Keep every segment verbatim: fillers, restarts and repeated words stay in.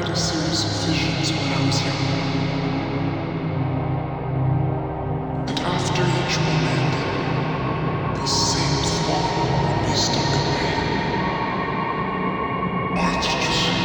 had a series of visions when I was young. And after each one ended, the same thought would be stuck in me. Why did you say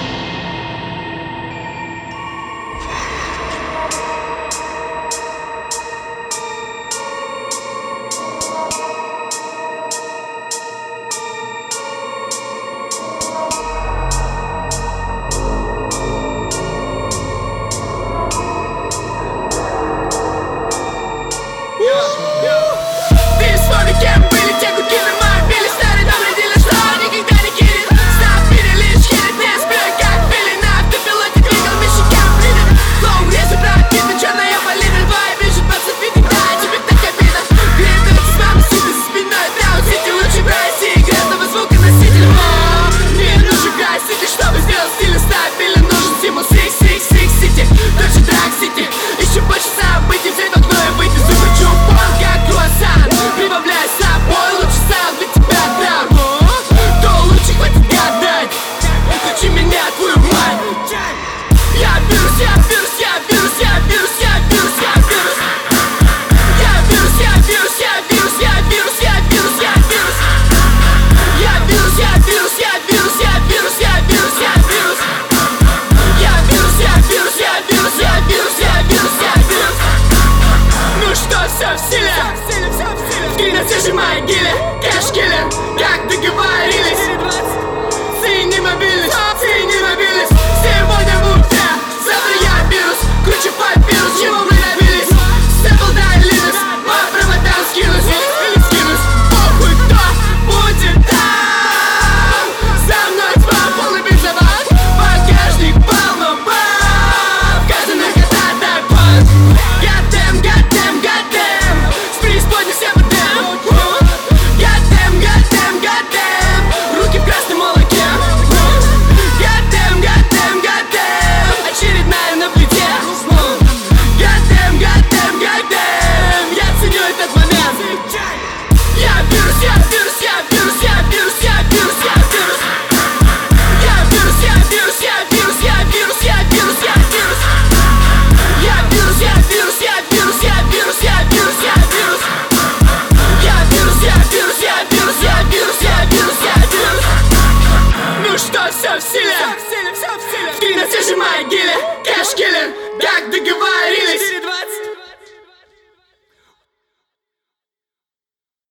чтобы сделать стиль стабильно.